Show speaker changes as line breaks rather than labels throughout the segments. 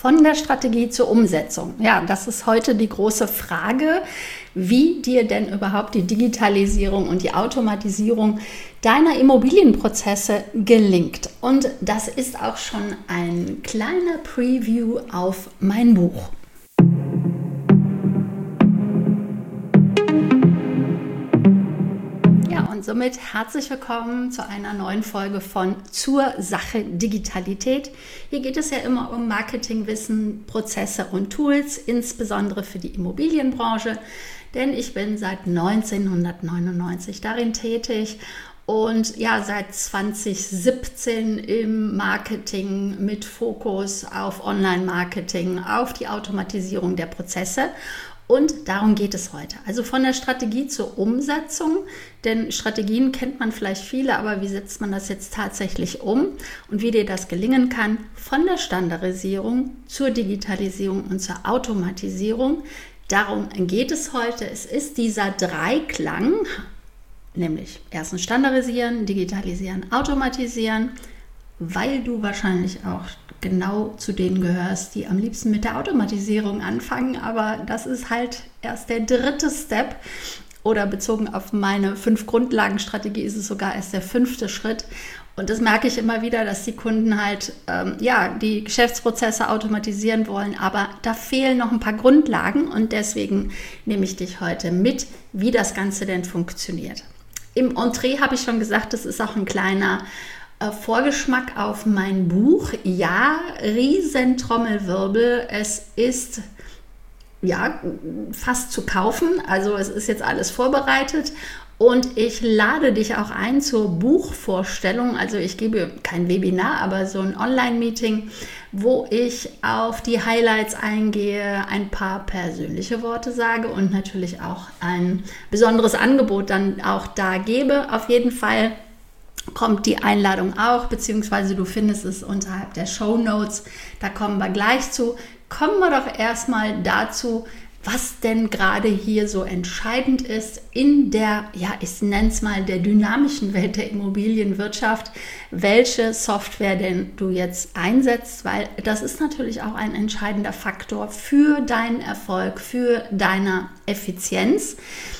Von der Strategie zur Umsetzung. Ja, das ist heute die große Frage, wie dir denn überhaupt die Digitalisierung und die Automatisierung deiner Immobilienprozesse gelingt. Und das ist auch schon ein kleiner Preview auf mein Buch. Und somit herzlich willkommen zu einer neuen Folge von Zur Sache Digitalität. Hier geht es ja immer um Marketingwissen, Prozesse und Tools, insbesondere für die Immobilienbranche, denn ich bin seit 1999 darin tätig und ja, seit 2017 im Marketing mit Fokus auf Online-Marketing, auf die Automatisierung der Prozesse. Und darum geht es heute. Also von der Strategie zur Umsetzung, denn Strategien kennt man vielleicht viele, aber wie setzt man das jetzt tatsächlich um und wie dir das gelingen kann, von der Standardisierung zur Digitalisierung und zur Automatisierung. Darum geht es heute. Es ist dieser Dreiklang, nämlich erstens standardisieren, digitalisieren, automatisieren, weil du wahrscheinlich auch genau zu denen gehörst, die am liebsten mit der Automatisierung anfangen, aber das ist halt erst der dritte Step oder bezogen auf meine 5 Grundlagenstrategie ist es sogar erst der 5. Schritt und das merke ich immer wieder, dass die Kunden halt die Geschäftsprozesse automatisieren wollen, aber da fehlen noch ein paar Grundlagen und deswegen nehme ich dich heute mit, wie das Ganze denn funktioniert. Im Entree habe ich schon gesagt, das ist auch ein kleiner Vorgeschmack auf mein Buch. Ja, Riesentrommelwirbel. Es ist fast zu kaufen. Also es ist jetzt alles vorbereitet. Und ich lade dich auch ein zur Buchvorstellung. Also ich gebe kein Webinar, aber so ein Online-Meeting, wo ich auf die Highlights eingehe, ein paar persönliche Worte sage und natürlich auch ein besonderes Angebot dann auch da gebe. Auf jeden Fall kommt die Einladung auch, beziehungsweise du findest es unterhalb der Shownotes. Da kommen wir gleich zu. Kommen wir doch erstmal dazu, was denn gerade hier so entscheidend ist in der, ich nenne es mal, der dynamischen Welt der Immobilienwirtschaft, welche Software denn du jetzt einsetzt, weil das ist natürlich auch ein entscheidender Faktor für deinen Erfolg, für deine Effizienz.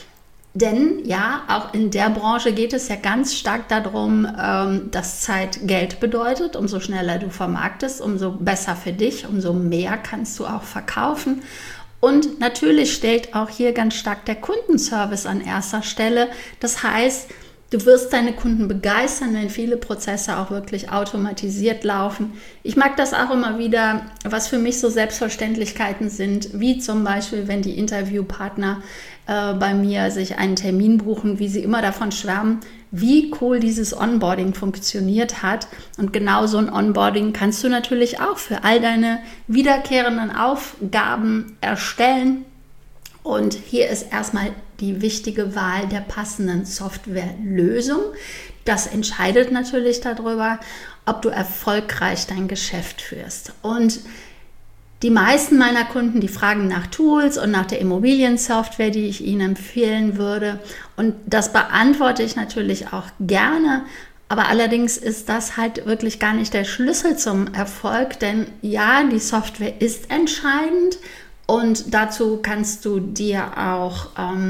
Denn ja, auch in der Branche geht es ja ganz stark darum, dass Zeit Geld bedeutet. Umso schneller du vermarktest, umso besser für dich, umso mehr kannst du auch verkaufen. Und natürlich steht auch hier ganz stark der Kundenservice an erster Stelle. Das heißt, du wirst deine Kunden begeistern, wenn viele Prozesse auch wirklich automatisiert laufen. Ich mag das auch immer wieder, was für mich so Selbstverständlichkeiten sind, wie zum Beispiel, wenn die Interviewpartner bei mir sich einen Termin buchen, wie sie immer davon schwärmen, wie cool dieses Onboarding funktioniert hat. Und genau so ein Onboarding kannst du natürlich auch für all deine wiederkehrenden Aufgaben erstellen. Und hier ist erstmal die wichtige Wahl der passenden Softwarelösung. Das entscheidet natürlich darüber, ob du erfolgreich dein Geschäft führst. Und die meisten meiner Kunden, die fragen nach Tools und nach der Immobiliensoftware, die ich ihnen empfehlen würde. Und das beantworte ich natürlich auch gerne. Aber allerdings ist das halt wirklich gar nicht der Schlüssel zum Erfolg. Denn ja, die Software ist entscheidend. Und dazu kannst du dir auch,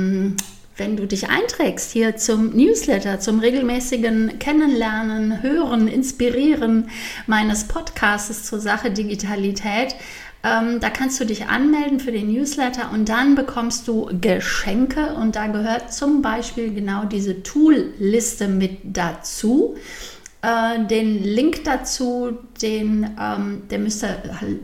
wenn du dich einträgst, hier zum Newsletter, zum regelmäßigen Kennenlernen, Hören, Inspirieren meines Podcasts zur Sache Digitalität, da kannst du dich anmelden für den Newsletter und dann bekommst du Geschenke und da gehört zum Beispiel genau diese Tool-Liste mit dazu. Den Link dazu, der müsste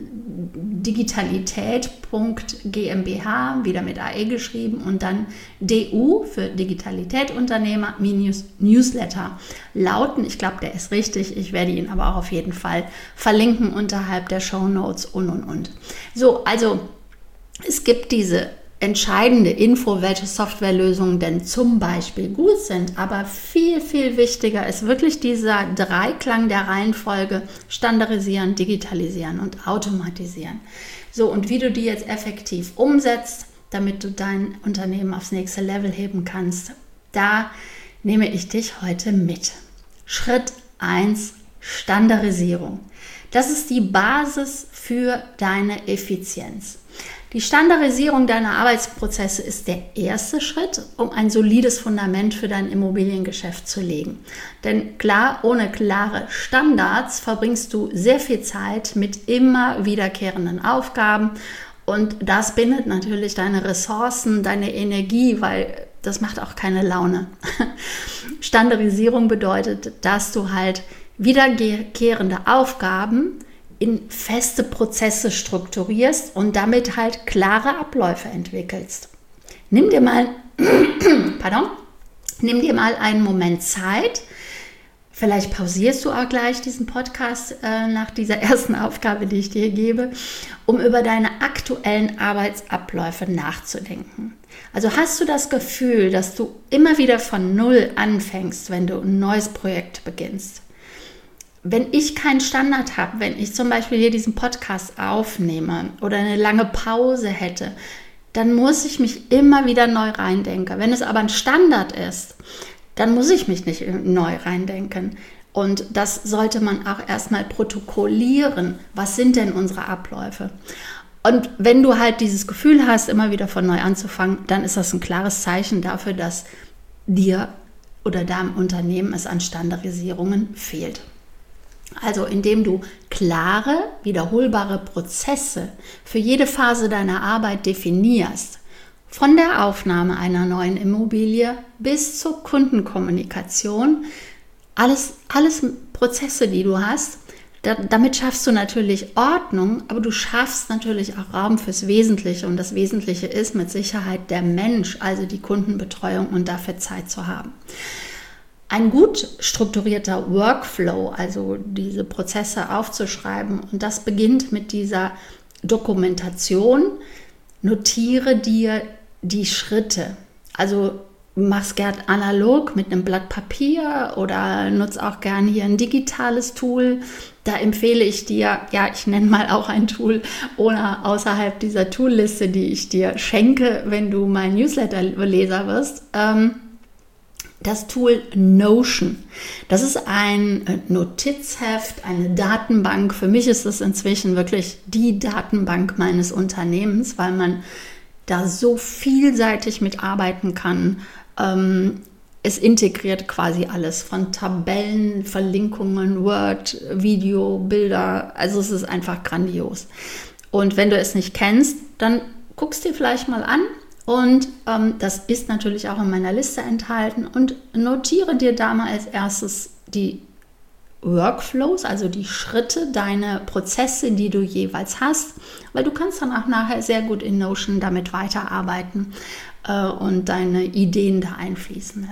digitalität.gmbH, wieder mit AE geschrieben und dann DU für Digitalität Unternehmer minus Newsletter lauten. Ich glaube, der ist richtig. Ich werde ihn aber auch auf jeden Fall verlinken unterhalb der Shownotes und. So, also es gibt diese entscheidende Info, welche Softwarelösungen denn zum Beispiel gut sind. Aber viel, viel wichtiger ist wirklich dieser Dreiklang der Reihenfolge: Standardisieren, Digitalisieren und Automatisieren. So, und wie du die jetzt effektiv umsetzt, damit du dein Unternehmen aufs nächste Level heben kannst, da nehme ich dich heute mit. Schritt 1, Standardisierung. Das ist die Basis für deine Effizienz. Die Standardisierung deiner Arbeitsprozesse ist der erste Schritt, um ein solides Fundament für dein Immobiliengeschäft zu legen. Denn klar, ohne klare Standards verbringst du sehr viel Zeit mit immer wiederkehrenden Aufgaben und das bindet natürlich deine Ressourcen, deine Energie, weil das macht auch keine Laune. Standardisierung bedeutet, dass du halt wiederkehrende Aufgaben in feste Prozesse strukturierst und damit halt klare Abläufe entwickelst. Nimm dir mal einen Moment Zeit. Vielleicht pausierst du auch gleich diesen Podcast nach dieser ersten Aufgabe, die ich dir gebe, um über deine aktuellen Arbeitsabläufe nachzudenken. Also hast du das Gefühl, dass du immer wieder von Null anfängst, wenn du ein neues Projekt beginnst? Wenn ich keinen Standard habe, wenn ich zum Beispiel hier diesen Podcast aufnehme oder eine lange Pause hätte, dann muss ich mich immer wieder neu reindenken. Wenn es aber ein Standard ist, dann muss ich mich nicht neu reindenken. Und das sollte man auch erstmal protokollieren. Was sind denn unsere Abläufe? Und wenn du halt dieses Gefühl hast, immer wieder von neu anzufangen, dann ist das ein klares Zeichen dafür, dass dir oder deinem Unternehmen es an Standardisierungen fehlt. Also indem du klare, wiederholbare Prozesse für jede Phase deiner Arbeit definierst, von der Aufnahme einer neuen Immobilie bis zur Kundenkommunikation, alles Prozesse, die du hast. Damit schaffst du natürlich Ordnung, aber du schaffst natürlich auch Raum fürs Wesentliche und das Wesentliche ist mit Sicherheit der Mensch, also die Kundenbetreuung und dafür Zeit zu haben. Ein gut strukturierter Workflow, also diese Prozesse aufzuschreiben, und das beginnt mit dieser Dokumentation. Notiere dir die Schritte. Also mach's gern analog mit einem Blatt Papier oder nutze auch gern hier ein digitales Tool. Da empfehle ich dir, ich nenne mal auch ein Tool oder außerhalb dieser Toolliste, die ich dir schenke, wenn du mein Newsletter-Leser wirst, das Tool Notion. Das ist ein Notizheft, eine Datenbank. Für mich ist es inzwischen wirklich die Datenbank meines Unternehmens, weil man da so vielseitig mitarbeiten kann. Es integriert quasi alles von Tabellen, Verlinkungen, Word, Video, Bilder. Also es ist einfach grandios. Und wenn du es nicht kennst, dann guckst dir vielleicht mal an. Und das ist natürlich auch in meiner Liste enthalten und notiere dir da mal als erstes die Workflows, also die Schritte, deine Prozesse, die du jeweils hast, weil du kannst dann auch nachher sehr gut in Notion damit weiterarbeiten und deine Ideen da einfließen.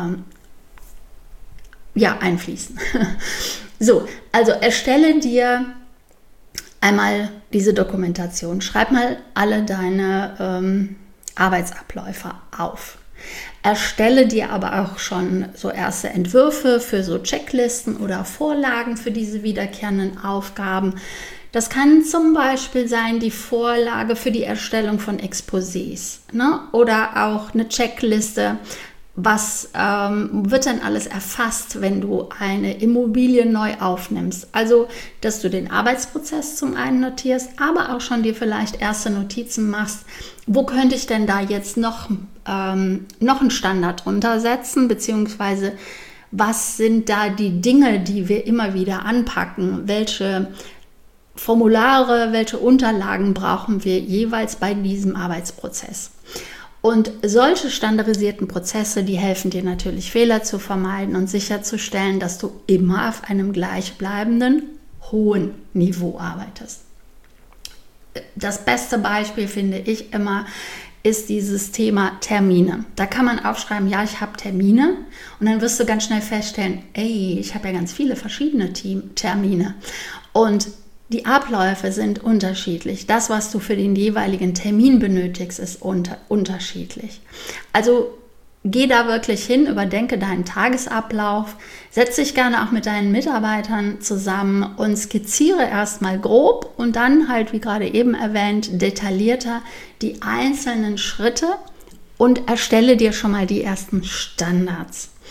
Einfließen. So, also erstelle dir einmal diese Dokumentation, schreib mal alle deine Arbeitsabläufe auf. Erstelle dir aber auch schon so erste Entwürfe für so Checklisten oder Vorlagen für diese wiederkehrenden Aufgaben. Das kann zum Beispiel sein die Vorlage für die Erstellung von Exposés, ne? Oder auch eine Checkliste. Was wird denn alles erfasst, wenn du eine Immobilie neu aufnimmst? Also, dass du den Arbeitsprozess zum einen notierst, aber auch schon dir vielleicht erste Notizen machst. Wo könnte ich denn da jetzt noch einen Standard drunter setzen? Beziehungsweise, was sind da die Dinge, die wir immer wieder anpacken? Welche Formulare, welche Unterlagen brauchen wir jeweils bei diesem Arbeitsprozess? Und solche standardisierten Prozesse, die helfen dir natürlich, Fehler zu vermeiden und sicherzustellen, dass du immer auf einem gleichbleibenden, hohen Niveau arbeitest. Das beste Beispiel, finde ich immer, ist dieses Thema Termine. Da kann man aufschreiben, ja, ich habe Termine und dann wirst du ganz schnell feststellen, ich habe ja ganz viele verschiedene Termine und die Abläufe sind unterschiedlich. Das, was du für den jeweiligen Termin benötigst, ist unterschiedlich. Also geh da wirklich hin, überdenke deinen Tagesablauf, setz dich gerne auch mit deinen Mitarbeitern zusammen und skizziere erstmal grob und dann halt, wie gerade eben erwähnt, detaillierter die einzelnen Schritte und erstelle dir schon mal die ersten Standards.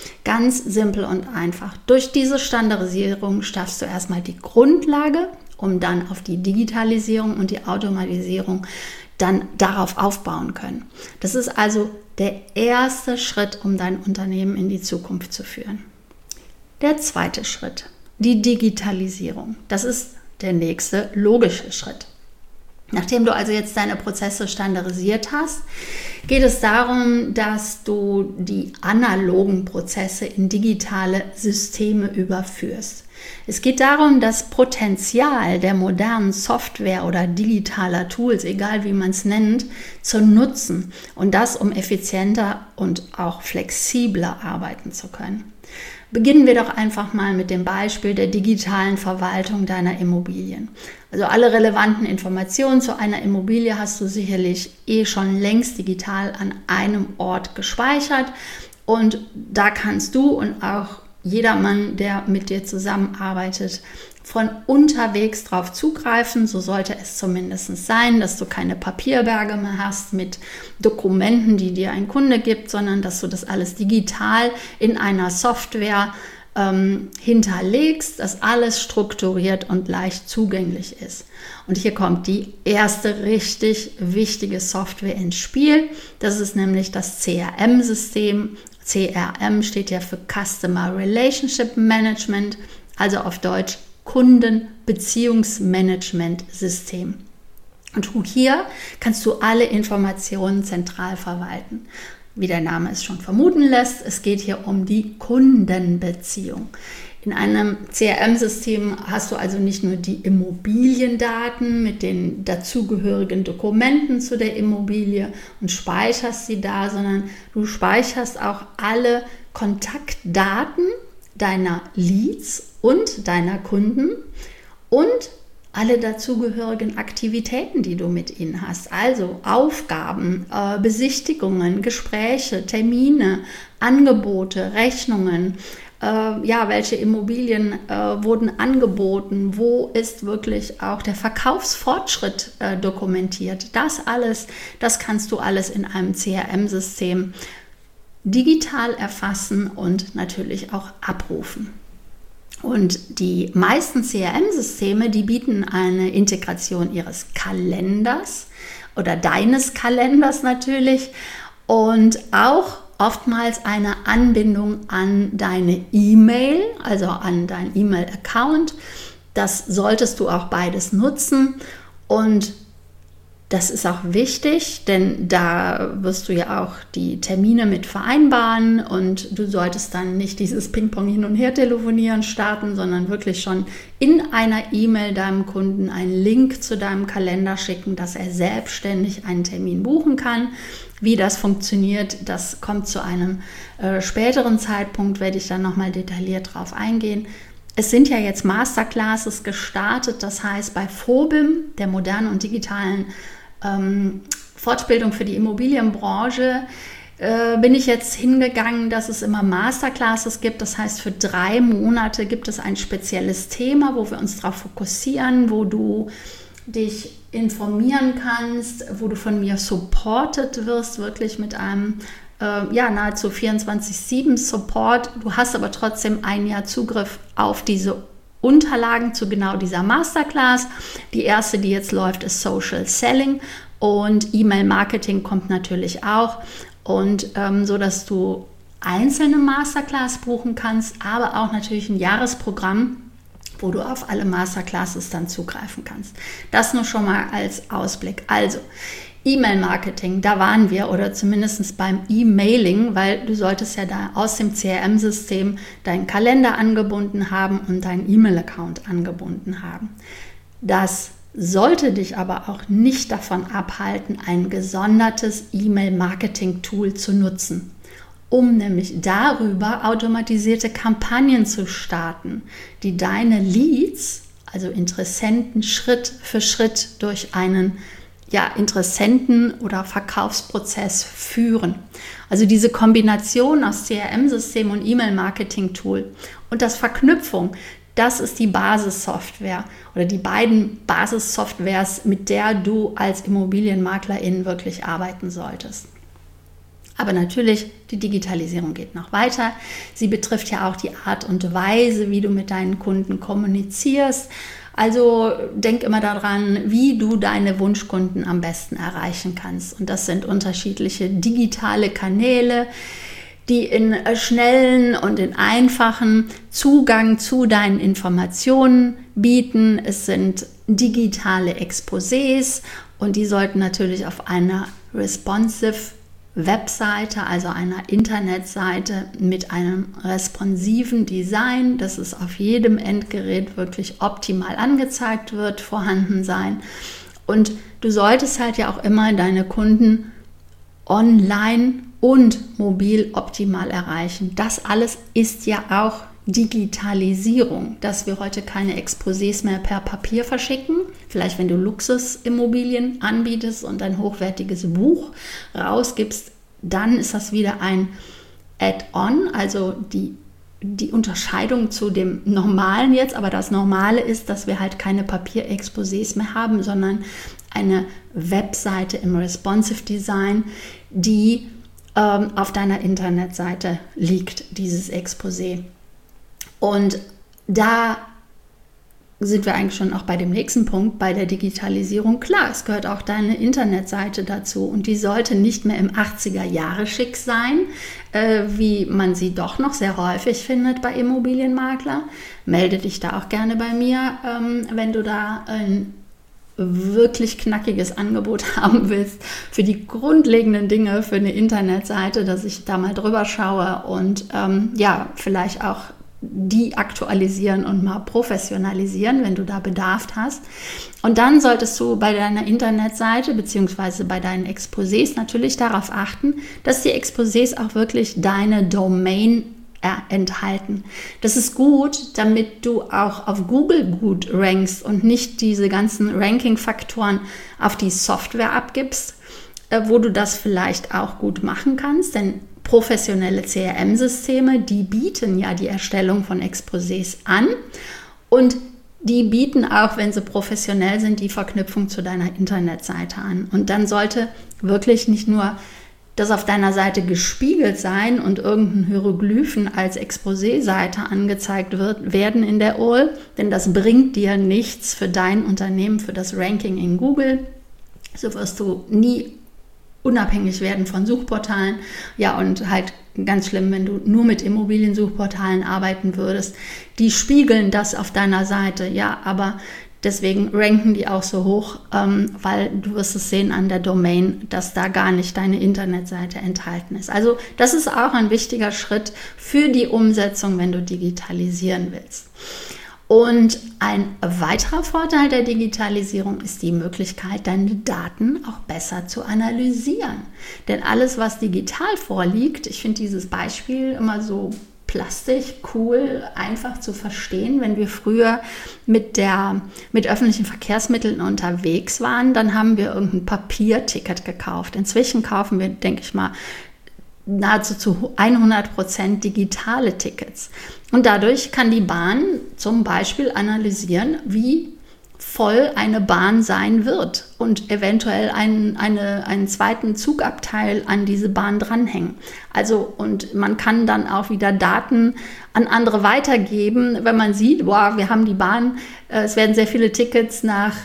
Ganz simpel und einfach. Durch diese Standardisierung schaffst du erstmal die Grundlage, um dann auf die Digitalisierung und die Automatisierung dann darauf aufbauen können. Das ist also der erste Schritt, um dein Unternehmen in die Zukunft zu führen. Der zweite Schritt, die Digitalisierung. Das ist der nächste logische Schritt. Nachdem du also jetzt deine Prozesse standardisiert hast, geht es darum, dass du die analogen Prozesse in digitale Systeme überführst. Es geht darum, das Potenzial der modernen Software oder digitaler Tools, egal wie man es nennt, zu nutzen und das, um effizienter und auch flexibler arbeiten zu können. Beginnen wir doch einfach mal mit dem Beispiel der digitalen Verwaltung deiner Immobilien. Also alle relevanten Informationen zu einer Immobilie hast du sicherlich schon längst digital an einem Ort gespeichert und da kannst du und auch jedermann, der mit dir zusammenarbeitet, von unterwegs drauf zugreifen. So sollte es zumindest sein, dass du keine Papierberge mehr hast mit Dokumenten, die dir ein Kunde gibt, sondern dass du das alles digital in einer Software hinterlegst, dass alles strukturiert und leicht zugänglich ist. Und hier kommt die erste richtig wichtige Software ins Spiel. Das ist nämlich das CRM-System. CRM steht ja für Customer Relationship Management, also auf Deutsch Kundenbeziehungsmanagement-System. Und hier kannst du alle Informationen zentral verwalten. Wie der Name es schon vermuten lässt, es geht hier um die Kundenbeziehung. In einem CRM-System hast du also nicht nur die Immobiliendaten mit den dazugehörigen Dokumenten zu der Immobilie und speicherst sie da, sondern du speicherst auch alle Kontaktdaten deiner Leads und deiner Kunden und alle dazugehörigen Aktivitäten, die du mit ihnen hast. Also Aufgaben, Besichtigungen, Gespräche, Termine, Angebote, Rechnungen, welche Immobilien wurden angeboten, wo ist wirklich auch der Verkaufsfortschritt dokumentiert. Das alles, das kannst du alles in einem CRM-System digital erfassen und natürlich auch abrufen. Und die meisten CRM-Systeme, die bieten eine Integration ihres Kalenders oder deines Kalenders natürlich und auch oftmals eine Anbindung an deine E-Mail, also an deinen E-Mail-Account. Das solltest du auch beides nutzen und das ist auch wichtig, denn da wirst du ja auch die Termine mit vereinbaren und du solltest dann nicht dieses Ping-Pong hin und her telefonieren starten, sondern wirklich schon in einer E-Mail deinem Kunden einen Link zu deinem Kalender schicken, dass er selbstständig einen Termin buchen kann. Wie das funktioniert, das kommt zu einem späteren Zeitpunkt, werde ich dann nochmal detailliert drauf eingehen. Es sind ja jetzt Masterclasses gestartet, das heißt bei FOBIM, der modernen und digitalen Fortbildung für die Immobilienbranche, bin ich jetzt hingegangen, dass es immer Masterclasses gibt. Das heißt, für 3 Monate gibt es ein spezielles Thema, wo wir uns darauf fokussieren, wo du dich informieren kannst, wo du von mir supported wirst, wirklich mit einem nahezu 24/7 Support. Du hast aber trotzdem ein Jahr Zugriff auf diese Unterlagen zu genau dieser Masterclass. Die erste, die jetzt läuft, ist Social Selling und E-Mail-Marketing kommt natürlich auch. Und so, dass du einzelne Masterclass buchen kannst, aber auch natürlich ein Jahresprogramm, wo du auf alle Masterclasses dann zugreifen kannst. Das nur schon mal als Ausblick. Also E-Mail-Marketing, da waren wir oder zumindest beim E-Mailing, weil du solltest ja da aus dem CRM-System deinen Kalender angebunden haben und deinen E-Mail-Account angebunden haben. Das sollte dich aber auch nicht davon abhalten, ein gesondertes E-Mail-Marketing-Tool zu nutzen, um nämlich darüber automatisierte Kampagnen zu starten, die deine Leads, also Interessenten, Schritt für Schritt durch einen Interessenten- oder Verkaufsprozess führen. Also diese Kombination aus CRM-System und E-Mail-Marketing-Tool und das Verknüpfung, das ist die Basissoftware oder die beiden Basissoftwares, mit der du als Immobilienmaklerin wirklich arbeiten solltest. Aber natürlich, die Digitalisierung geht noch weiter. Sie betrifft ja auch die Art und Weise, wie du mit deinen Kunden kommunizierst. Also denk immer daran, wie du deine Wunschkunden am besten erreichen kannst. Und das sind unterschiedliche digitale Kanäle, die in schnellen und in einfachen Zugang zu deinen Informationen bieten. Es sind digitale Exposés und die sollten natürlich auf einer responsive Webseite, also einer Internetseite mit einem responsiven Design, dass es auf jedem Endgerät wirklich optimal angezeigt wird, vorhanden sein. Und du solltest halt ja auch immer deine Kunden online und mobil optimal erreichen. Das alles ist ja auch Digitalisierung, dass wir heute keine Exposés mehr per Papier verschicken. Vielleicht wenn du Luxusimmobilien anbietest und ein hochwertiges Buch rausgibst, dann ist das wieder ein Add-on, also die Unterscheidung zu dem Normalen jetzt. Aber das Normale ist, dass wir halt keine Papierexposés mehr haben, sondern eine Webseite im Responsive Design, die auf deiner Internetseite liegt, dieses Exposé. Und da sind wir eigentlich schon auch bei dem nächsten Punkt, bei der Digitalisierung. Klar, es gehört auch deine Internetseite dazu und die sollte nicht mehr im 80er-Jahre-Schick sein, wie man sie doch noch sehr häufig findet bei Immobilienmaklern. Melde dich da auch gerne bei mir, wenn du da ein wirklich knackiges Angebot haben willst für die grundlegenden Dinge für eine Internetseite, dass ich da mal drüber schaue und vielleicht auch die aktualisieren und mal professionalisieren, wenn du da Bedarf hast. Und dann solltest du bei deiner Internetseite bzw. bei deinen Exposés natürlich darauf achten, dass die Exposés auch wirklich deine Domain enthalten. Das ist gut, damit du auch auf Google gut rankst und nicht diese ganzen Ranking-Faktoren auf die Software abgibst, wo du das vielleicht auch gut machen kannst, denn professionelle CRM-Systeme, die bieten ja die Erstellung von Exposés an und die bieten auch, wenn sie professionell sind, die Verknüpfung zu deiner Internetseite an. Und dann sollte wirklich nicht nur das auf deiner Seite gespiegelt sein und irgendein Hieroglyphen als Exposé-Seite angezeigt werden in der URL, denn das bringt dir nichts für dein Unternehmen, für das Ranking in Google. So wirst du nie unabhängig werden von Suchportalen. Ja, und halt ganz schlimm, wenn du nur mit Immobiliensuchportalen arbeiten würdest. Die spiegeln das auf deiner Seite, ja, aber deswegen ranken die auch so hoch, weil du wirst es sehen an der Domain, dass da gar nicht deine Internetseite enthalten ist. Also das ist auch ein wichtiger Schritt für die Umsetzung, wenn du digitalisieren willst. Und ein weiterer Vorteil der Digitalisierung ist die Möglichkeit, deine Daten auch besser zu analysieren. Denn alles, was digital vorliegt, ich finde dieses Beispiel immer so plastisch, cool, einfach zu verstehen. Wenn wir früher mit öffentlichen Verkehrsmitteln unterwegs waren, dann haben wir irgendein Papierticket gekauft. Inzwischen kaufen wir, denke ich mal, nahezu zu 100% digitale Tickets. Und dadurch kann die Bahn zum Beispiel analysieren, wie voll eine Bahn sein wird und eventuell einen zweiten Zugabteil an diese Bahn dranhängen. Also, und man kann dann auch wieder Daten an andere weitergeben, wenn man sieht, wow, wir haben die Bahn, es werden sehr viele Tickets nach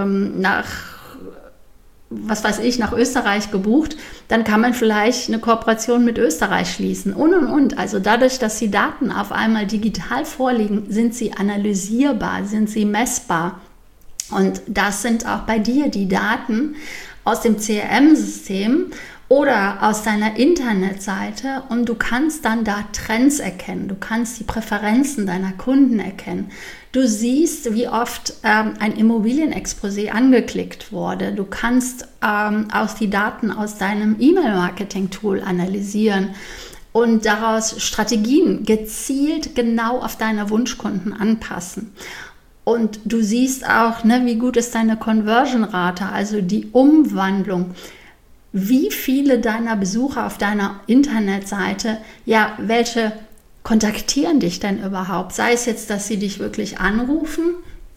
Österreich gebucht, dann kann man vielleicht eine Kooperation mit Österreich schließen und. Also dadurch, dass die Daten auf einmal digital vorliegen, sind sie analysierbar, sind sie messbar. Und das sind auch bei dir die Daten aus dem CRM-System oder aus deiner Internetseite und du kannst dann da Trends erkennen, du kannst die Präferenzen deiner Kunden erkennen. Du siehst, wie oft ein Immobilienexposé angeklickt wurde. Du kannst auch die Daten aus deinem E-Mail-Marketing-Tool analysieren und daraus Strategien gezielt genau auf deine Wunschkunden anpassen. Und du siehst auch, wie gut ist deine Conversion-Rate, also die Umwandlung. Wie viele deiner Besucher auf deiner Internetseite, welche kontaktieren dich denn überhaupt? Sei es jetzt, dass sie dich wirklich anrufen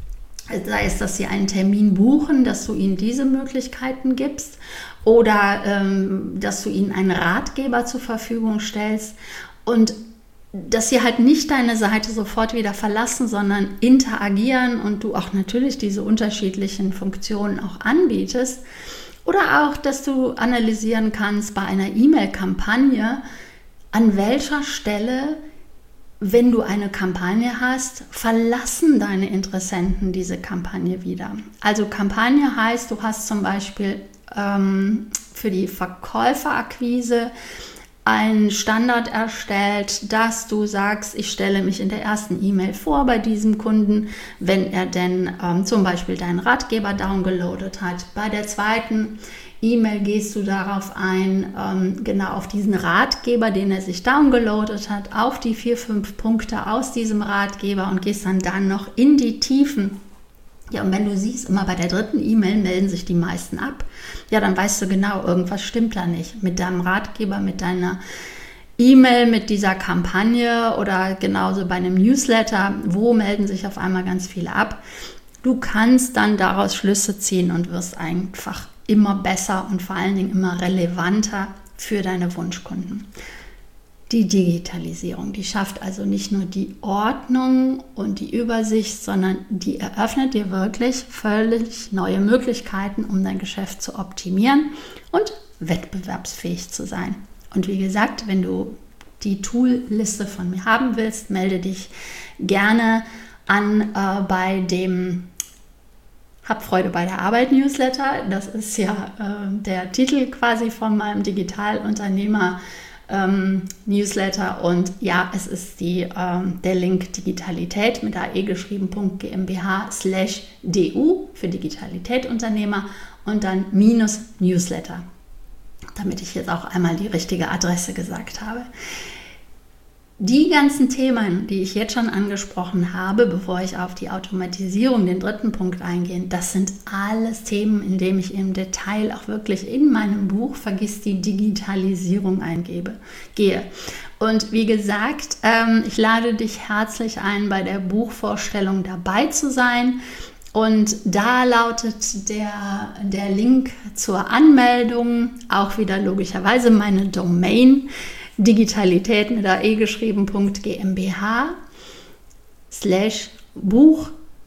Sei es, dass sie einen Termin buchen, dass du ihnen diese Möglichkeiten gibst oder dass du ihnen einen Ratgeber zur Verfügung stellst und dass sie halt nicht deine Seite sofort wieder verlassen, sondern interagieren und du auch natürlich diese unterschiedlichen Funktionen auch anbietest. Oder auch, dass du analysieren kannst bei einer E-Mail-Kampagne, an welcher Stelle, wenn du eine Kampagne hast, verlassen deine Interessenten diese Kampagne wieder. Also Kampagne heißt, du hast zum Beispiel für die Verkäuferakquise einen Standard erstellt, dass du sagst, ich stelle mich in der ersten E-Mail vor bei diesem Kunden, wenn er denn zum Beispiel deinen Ratgeber downgeloadet hat. Bei der zweiten E-Mail gehst du darauf ein, genau auf diesen Ratgeber, den er sich downgeloadet hat, auf die 4-5 Punkte aus diesem Ratgeber und gehst dann noch in die Tiefen. Ja, und wenn du siehst, immer bei der dritten E-Mail melden sich die meisten ab, ja, dann weißt du genau, irgendwas stimmt da nicht mit deinem Ratgeber, mit deiner E-Mail, mit dieser Kampagne oder genauso bei einem Newsletter, wo melden sich auf einmal ganz viele ab. Du kannst dann daraus Schlüsse ziehen und wirst einfach immer besser und vor allen Dingen immer relevanter für deine Wunschkunden. Die Digitalisierung, die schafft also nicht nur die Ordnung und die Übersicht, sondern die eröffnet dir wirklich völlig neue Möglichkeiten, um dein Geschäft zu optimieren und wettbewerbsfähig zu sein. Und wie gesagt, wenn du die Tool-Liste von mir haben willst, melde dich gerne an bei dem Hab Freude bei der Arbeit Newsletter. Das ist ja der Titel quasi von meinem Digitalunternehmer Newsletter und ja, es ist der Link Digitalität mit AE geschrieben, .gmbh/du für Digitalität-Unternehmer und dann -Newsletter, damit ich jetzt auch einmal die richtige Adresse gesagt habe. Die ganzen Themen, die ich jetzt schon angesprochen habe, bevor ich auf die Automatisierung, den dritten Punkt eingehe, das sind alles Themen, in denen ich im Detail auch wirklich in meinem Buch Vergiss die Digitalisierung gehe. Und wie gesagt, ich lade dich herzlich ein, bei der Buchvorstellung dabei zu sein. Und da lautet der Link zur Anmeldung, auch wieder logischerweise meine Domain, Digitalität mit AE geschrieben, .gmbh/Buch-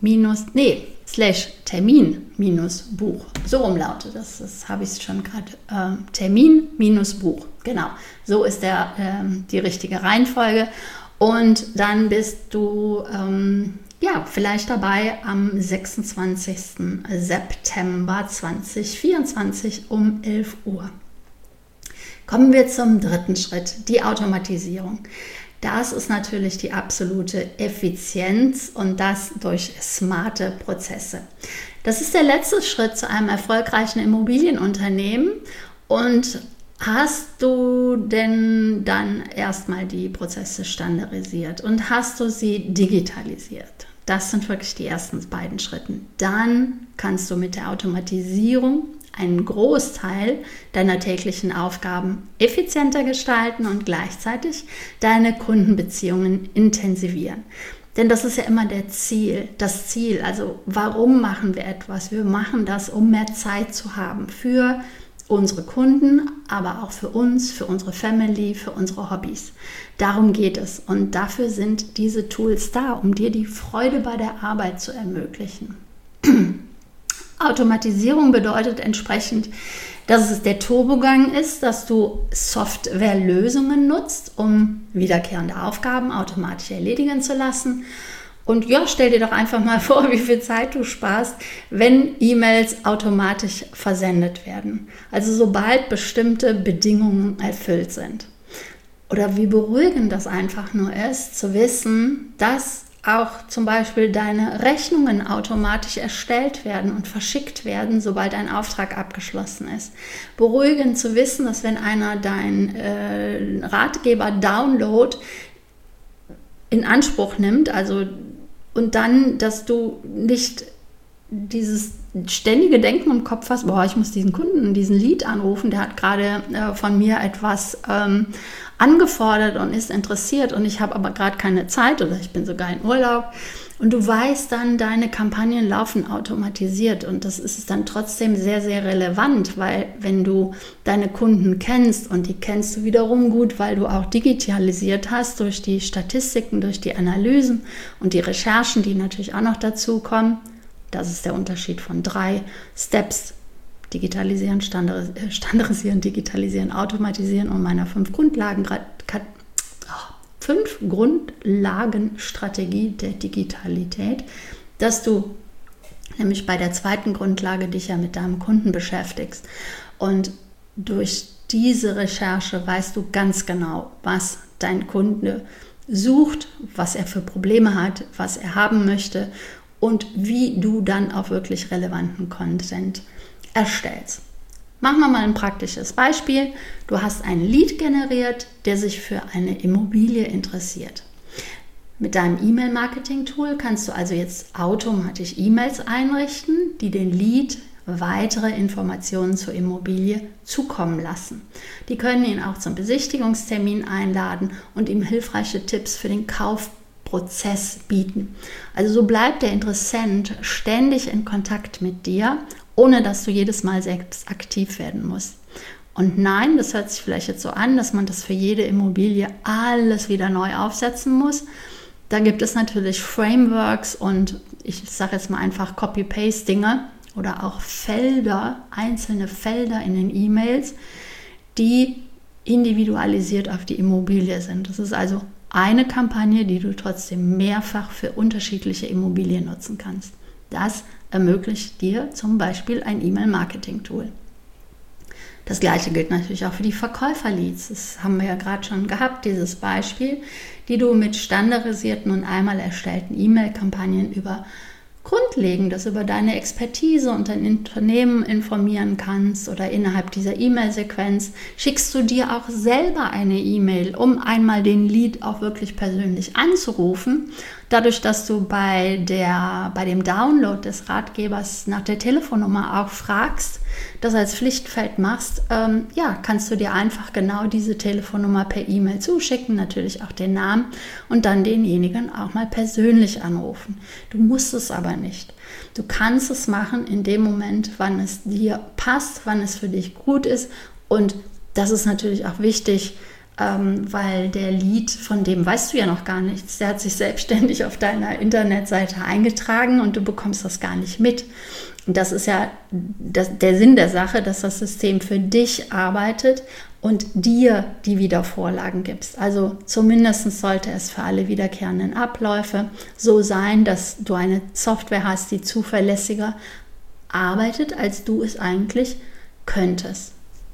Termin-Buch. So rum lautet das. Das habe ich schon gerade. Termin-Buch. Genau. So ist die richtige Reihenfolge. Und dann bist du vielleicht dabei am 26. September 2024 um 11 Uhr. Kommen wir zum dritten Schritt, die Automatisierung. Das ist natürlich die absolute Effizienz und das durch smarte Prozesse. Das ist der letzte Schritt zu einem erfolgreichen Immobilienunternehmen. Und hast du denn dann erstmal die Prozesse standardisiert und hast du sie digitalisiert? Das sind wirklich die ersten beiden Schritte. Dann kannst du mit der Automatisierung einen Großteil deiner täglichen Aufgaben effizienter gestalten und gleichzeitig deine Kundenbeziehungen intensivieren. Denn das ist ja immer das Ziel. Also warum machen wir etwas? Wir machen das, um mehr Zeit zu haben für unsere Kunden, aber auch für uns, für unsere Family, für unsere Hobbys. Darum geht es. Und dafür sind diese Tools da, um dir die Freude bei der Arbeit zu ermöglichen. Automatisierung bedeutet entsprechend, dass es der Turbogang ist, dass du Softwarelösungen nutzt, um wiederkehrende Aufgaben automatisch erledigen zu lassen. Und ja, stell dir doch einfach mal vor, wie viel Zeit du sparst, wenn E-Mails automatisch versendet werden. Also sobald bestimmte Bedingungen erfüllt sind. Oder wie beruhigend das einfach nur ist, zu wissen, dass auch zum Beispiel deine Rechnungen automatisch erstellt werden und verschickt werden, sobald ein Auftrag abgeschlossen ist. Beruhigend zu wissen, dass wenn einer deinen Ratgeber-Download in Anspruch nimmt, und dann, dass du nicht dieses ständige Denken im Kopf hast, ich muss diesen Kunden, diesen Lead anrufen, der hat gerade von mir etwas angefordert und ist interessiert und ich habe aber gerade keine Zeit oder ich bin sogar in Urlaub Und du weißt dann, deine Kampagnen laufen automatisiert und das ist dann trotzdem sehr, sehr relevant, weil wenn du deine Kunden kennst und die kennst du wiederum gut, weil du auch digitalisiert hast durch die Statistiken, durch die Analysen und die Recherchen, die natürlich auch noch dazu kommen. Das ist der Unterschied von 3 Steps: Digitalisieren, Standardisieren, Digitalisieren, Automatisieren und meiner 5 Grundlagenstrategie der Digitalität, dass du nämlich bei der zweiten Grundlage dich ja mit deinem Kunden beschäftigst. Und durch diese Recherche weißt du ganz genau, was dein Kunde sucht, was er für Probleme hat, was er haben möchte und wie du dann auch wirklich relevanten Content erstellst. Machen wir mal ein praktisches Beispiel. Du hast einen Lead generiert, der sich für eine Immobilie interessiert. Mit deinem E-Mail-Marketing-Tool kannst du also jetzt automatisch E-Mails einrichten, die den Lead weitere Informationen zur Immobilie zukommen lassen. Die können ihn auch zum Besichtigungstermin einladen und ihm hilfreiche Tipps für den Kaufprozess bieten. Also so bleibt der Interessent ständig in Kontakt mit dir, ohne dass du jedes Mal selbst aktiv werden musst. Und nein, das hört sich vielleicht jetzt so an, dass man das für jede Immobilie alles wieder neu aufsetzen muss. Da gibt es natürlich Frameworks und ich sage jetzt mal einfach Copy-Paste-Dinge oder auch Felder, einzelne Felder in den E-Mails, die individualisiert auf die Immobilie sind. Das ist also eine Kampagne, die du trotzdem mehrfach für unterschiedliche Immobilien nutzen kannst. Das ermöglicht dir zum Beispiel ein E-Mail-Marketing-Tool. Das gleiche gilt natürlich auch für die Verkäuferleads. Das haben wir ja gerade schon gehabt, dieses Beispiel, die du mit standardisierten und einmal erstellten E-Mail-Kampagnen Grundlegendes über deine Expertise und dein Unternehmen informieren kannst oder innerhalb dieser E-Mail-Sequenz schickst du dir auch selber eine E-Mail, um einmal den Lead auch wirklich persönlich anzurufen. Dadurch, dass du bei dem Download des Ratgebers nach der Telefonnummer auch fragst, das als Pflichtfeld machst, kannst du dir einfach genau diese Telefonnummer per E-Mail zuschicken, natürlich auch den Namen und dann denjenigen auch mal persönlich anrufen. Du musst es aber nicht. Du kannst es machen in dem Moment, wann es dir passt, wann es für dich gut ist und das ist natürlich auch wichtig, weil der Lead, von dem weißt du ja noch gar nichts, der hat sich selbstständig auf deiner Internetseite eingetragen und du bekommst das gar nicht mit. Und das ist ja der Sinn der Sache, dass das System für dich arbeitet und dir die Wiedervorlagen gibst. Also zumindest sollte es für alle wiederkehrenden Abläufe so sein, dass du eine Software hast, die zuverlässiger arbeitet, als du es eigentlich könntest.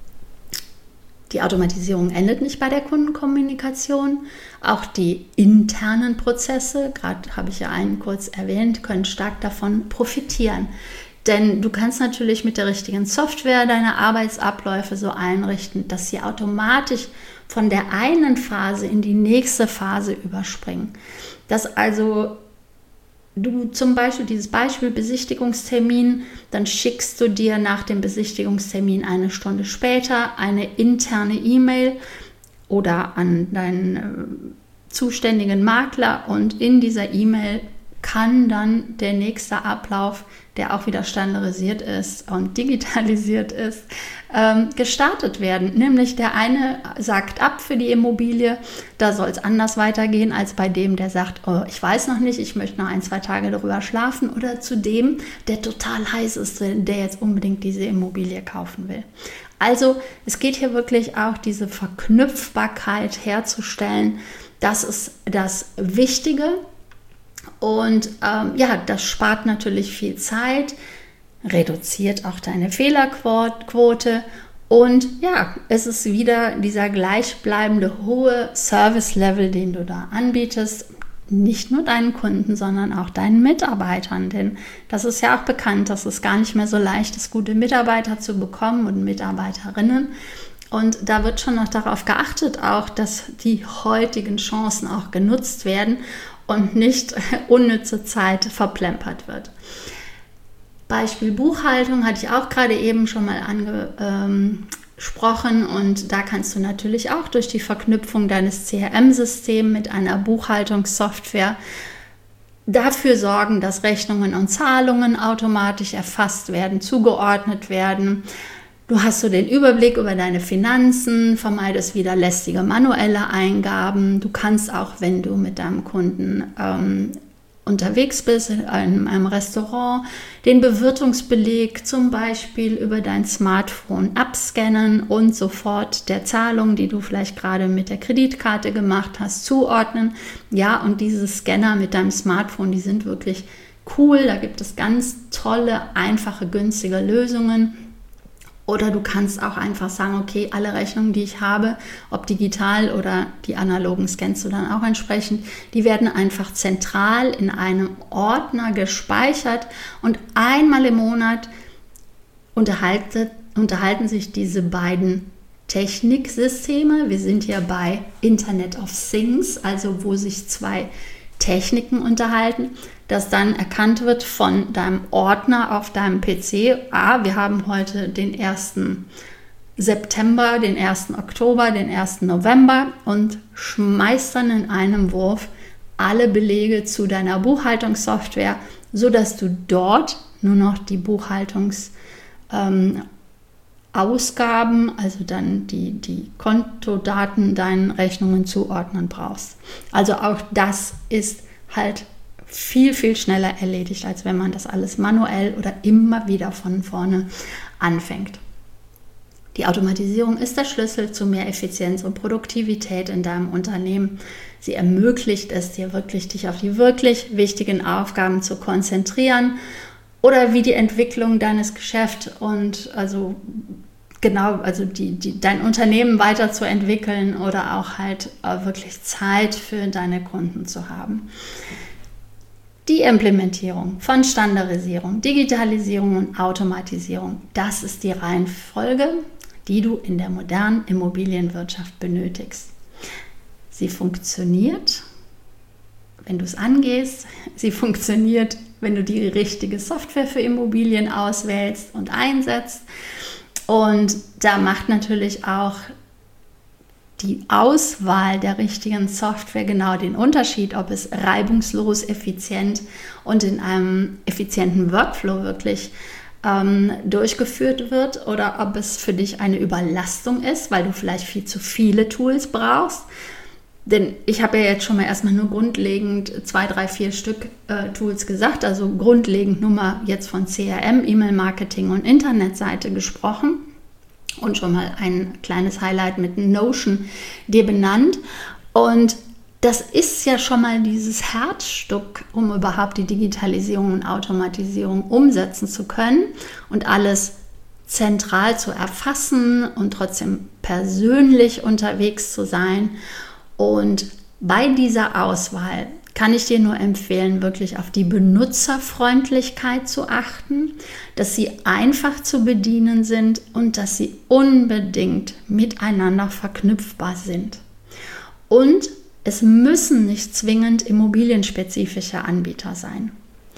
Die Automatisierung endet nicht bei der Kundenkommunikation. Auch die internen Prozesse, gerade habe ich ja einen kurz erwähnt, können stark davon profitieren. Denn du kannst natürlich mit der richtigen Software deine Arbeitsabläufe so einrichten, dass sie automatisch von der einen Phase in die nächste Phase überspringen. Dass also du zum Beispiel dieses Beispiel Besichtigungstermin, dann schickst du dir nach dem Besichtigungstermin eine Stunde später eine interne E-Mail oder an deinen zuständigen Makler und in dieser E-Mail kann dann der nächste Ablauf, der auch wieder standardisiert ist und digitalisiert ist, gestartet werden. Nämlich der eine sagt ab für die Immobilie, da soll es anders weitergehen als bei dem, der sagt, oh, ich weiß noch nicht, ich möchte noch 1-2 Tage darüber schlafen, oder zu dem, der total heiß ist, der jetzt unbedingt diese Immobilie kaufen will. Also es geht hier wirklich auch diese Verknüpfbarkeit herzustellen. Das ist das Wichtige. Und das spart natürlich viel Zeit, reduziert auch deine Fehlerquote und es ist wieder dieser gleichbleibende hohe Service-Level, den du da anbietest, nicht nur deinen Kunden, sondern auch deinen Mitarbeitern, denn das ist ja auch bekannt, dass es gar nicht mehr so leicht ist, gute Mitarbeiter zu bekommen und Mitarbeiterinnen. Und da wird schon noch darauf geachtet, auch, dass die heutigen Chancen auch genutzt werden und nicht unnütze Zeit verplempert wird. Beispiel Buchhaltung hatte ich auch gerade eben schon mal angesprochen und da kannst du natürlich auch durch die Verknüpfung deines CRM-Systems mit einer Buchhaltungssoftware dafür sorgen, dass Rechnungen und Zahlungen automatisch erfasst werden, zugeordnet werden. Du hast so den Überblick über deine Finanzen, vermeidest wieder lästige manuelle Eingaben. Du kannst auch, wenn du mit deinem Kunden unterwegs bist, in einem Restaurant, den Bewirtungsbeleg zum Beispiel über dein Smartphone abscannen und sofort der Zahlung, die du vielleicht gerade mit der Kreditkarte gemacht hast, zuordnen. Ja, und diese Scanner mit deinem Smartphone, die sind wirklich cool. Da gibt es ganz tolle, einfache, günstige Lösungen. Oder du kannst auch einfach sagen, okay, alle Rechnungen, die ich habe, ob digital oder die analogen scannst du dann auch entsprechend, die werden einfach zentral in einem Ordner gespeichert und einmal im Monat unterhalten sich diese beiden Techniksysteme. Wir sind ja bei Internet of Things, also wo sich zwei Techniken unterhalten, dass dann erkannt wird von deinem Ordner auf deinem PC, wir haben heute den 1. September, den 1. Oktober, den 1. November und schmeißt dann in einem Wurf alle Belege zu deiner Buchhaltungssoftware, sodass du dort nur noch die Buchhaltungsausgaben, also dann die Kontodaten deinen Rechnungen zuordnen brauchst. Also auch das ist halt viel, viel schneller erledigt, als wenn man das alles manuell oder immer wieder von vorne anfängt. Die Automatisierung ist der Schlüssel zu mehr Effizienz und Produktivität in deinem Unternehmen. Sie ermöglicht es dir wirklich, dich auf die wirklich wichtigen Aufgaben zu konzentrieren oder wie die Entwicklung deines Geschäfts und dein Unternehmen weiterzuentwickeln oder auch halt wirklich Zeit für deine Kunden zu haben. Die Implementierung von Standardisierung, Digitalisierung und Automatisierung, das ist die Reihenfolge, die du in der modernen Immobilienwirtschaft benötigst. Sie funktioniert, wenn du es angehst. Sie funktioniert, wenn du die richtige Software für Immobilien auswählst und einsetzt. Und da macht natürlich auch die Auswahl der richtigen Software genau den Unterschied, ob es reibungslos, effizient und in einem effizienten Workflow wirklich durchgeführt wird oder ob es für dich eine Überlastung ist, weil du vielleicht viel zu viele Tools brauchst. Denn ich habe ja jetzt schon mal erstmal nur grundlegend 2, 3, 4 Stück Tools gesagt, also grundlegend nur mal jetzt von CRM, E-Mail-Marketing und Internetseite gesprochen. Und schon mal ein kleines Highlight mit Notion dir benannt. Und das ist ja schon mal dieses Herzstück, um überhaupt die Digitalisierung und Automatisierung umsetzen zu können und alles zentral zu erfassen und trotzdem persönlich unterwegs zu sein. Und bei dieser Auswahl kann ich dir nur empfehlen, wirklich auf die Benutzerfreundlichkeit zu achten, dass sie einfach zu bedienen sind und dass sie unbedingt miteinander verknüpfbar sind. Und es müssen nicht zwingend immobilienspezifische Anbieter sein.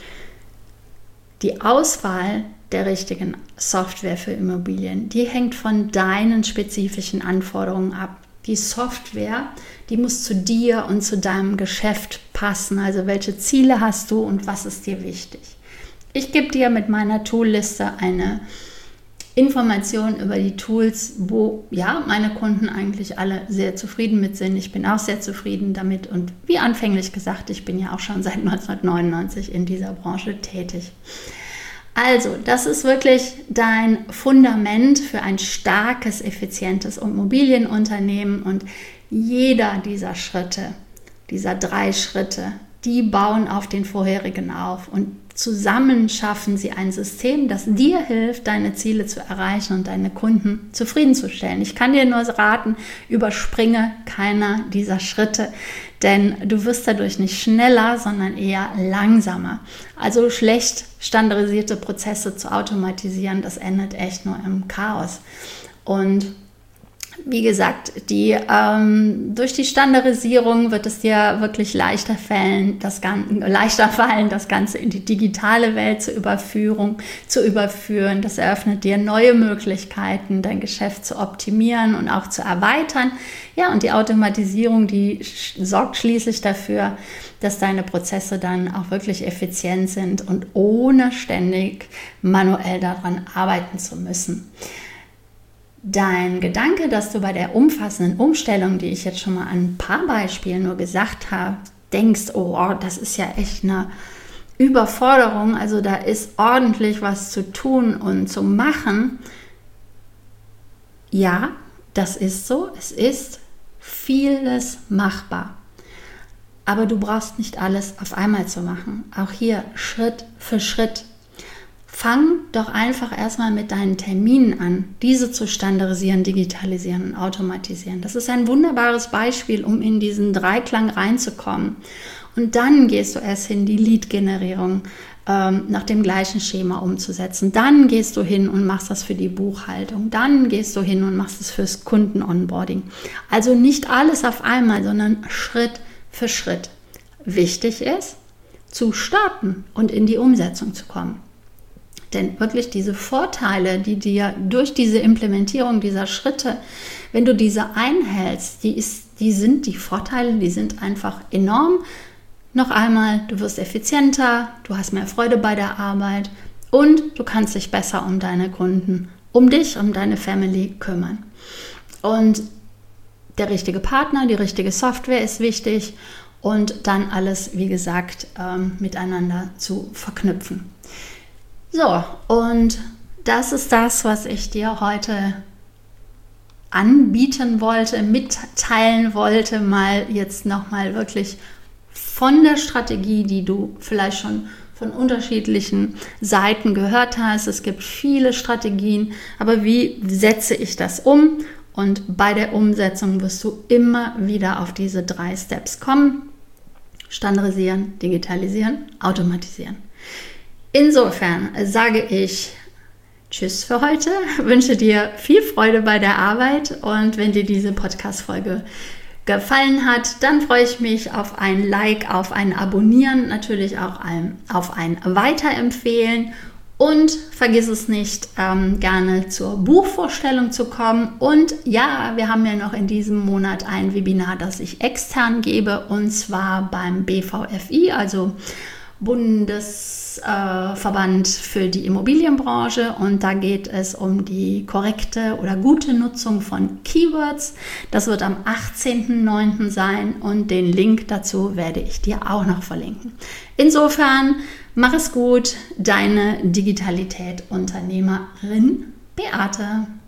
Die Auswahl der richtigen Software für Immobilien, die hängt von deinen spezifischen Anforderungen ab. Die Software, die muss zu dir und zu deinem Geschäft passen. Also welche Ziele hast du und was ist dir wichtig? Ich gebe dir mit meiner Toolliste eine Information über die Tools, wo meine Kunden eigentlich alle sehr zufrieden mit sind. Ich bin auch sehr zufrieden damit und wie anfänglich gesagt, ich bin ja auch schon seit 1999 in dieser Branche tätig. Also, das ist wirklich dein Fundament für ein starkes, effizientes Immobilienunternehmen und jeder dieser Schritte, dieser 3 Schritte, die bauen auf den vorherigen auf und zusammen schaffen sie ein System, das dir hilft, deine Ziele zu erreichen und deine Kunden zufriedenzustellen. Ich kann dir nur raten, überspringe keiner dieser Schritte, denn du wirst dadurch nicht schneller, sondern eher langsamer. Also schlecht standardisierte Prozesse zu automatisieren, das endet echt nur im Chaos. Und Wie gesagt, durch die Standardisierung wird es dir wirklich leichter fallen, das Ganze in die digitale Welt zu überführen. Das eröffnet dir neue Möglichkeiten, dein Geschäft zu optimieren und auch zu erweitern. Ja, und die Automatisierung, die sorgt schließlich dafür, dass deine Prozesse dann auch wirklich effizient sind und ohne ständig manuell daran arbeiten zu müssen. Dein Gedanke, dass du bei der umfassenden Umstellung, die ich jetzt schon mal an ein paar Beispielen nur gesagt habe, denkst, oh, das ist ja echt eine Überforderung, also da ist ordentlich was zu tun und zu machen. Ja, das ist so, es ist vieles machbar. Aber du brauchst nicht alles auf einmal zu machen. Auch hier Schritt für Schritt. Fang doch einfach erstmal mit deinen Terminen an, diese zu standardisieren, digitalisieren und automatisieren. Das ist ein wunderbares Beispiel, um in diesen Dreiklang reinzukommen. Und dann gehst du erst hin, die Lead-Generierung nach dem gleichen Schema umzusetzen. Dann gehst du hin und machst das für die Buchhaltung. Dann gehst du hin und machst es fürs Kunden-Onboarding. Also nicht alles auf einmal, sondern Schritt für Schritt. Wichtig ist, zu starten und in die Umsetzung zu kommen. Denn wirklich diese Vorteile, die dir durch diese Implementierung dieser Schritte, wenn du diese einhältst, die Vorteile, die sind einfach enorm. Noch einmal, du wirst effizienter, du hast mehr Freude bei der Arbeit und du kannst dich besser um deine Kunden, um dich, um deine Family kümmern. Und der richtige Partner, die richtige Software ist wichtig und dann alles, wie gesagt, miteinander zu verknüpfen. So, und das ist das, was ich dir heute anbieten wollte, mitteilen wollte, jetzt nochmal wirklich von der Strategie, die du vielleicht schon von unterschiedlichen Seiten gehört hast. Es gibt viele Strategien, aber wie setze ich das um? Und bei der Umsetzung wirst du immer wieder auf diese 3 Steps kommen. Standardisieren, digitalisieren, automatisieren. Insofern sage ich Tschüss für heute, wünsche dir viel Freude bei der Arbeit und wenn dir diese Podcast-Folge gefallen hat, dann freue ich mich auf ein Like, auf ein Abonnieren, natürlich auch auf ein Weiterempfehlen und vergiss es nicht, gerne zur Buchvorstellung zu kommen. Und ja, wir haben ja noch in diesem Monat ein Webinar, das ich extern gebe und zwar beim BVFI, also Bundesverband für die Immobilienbranche und da geht es um die korrekte oder gute Nutzung von Keywords. Das wird am 18.09. sein und den Link dazu werde ich dir auch noch verlinken. Insofern, mach es gut, deine Digitalität-Unternehmerin Beate.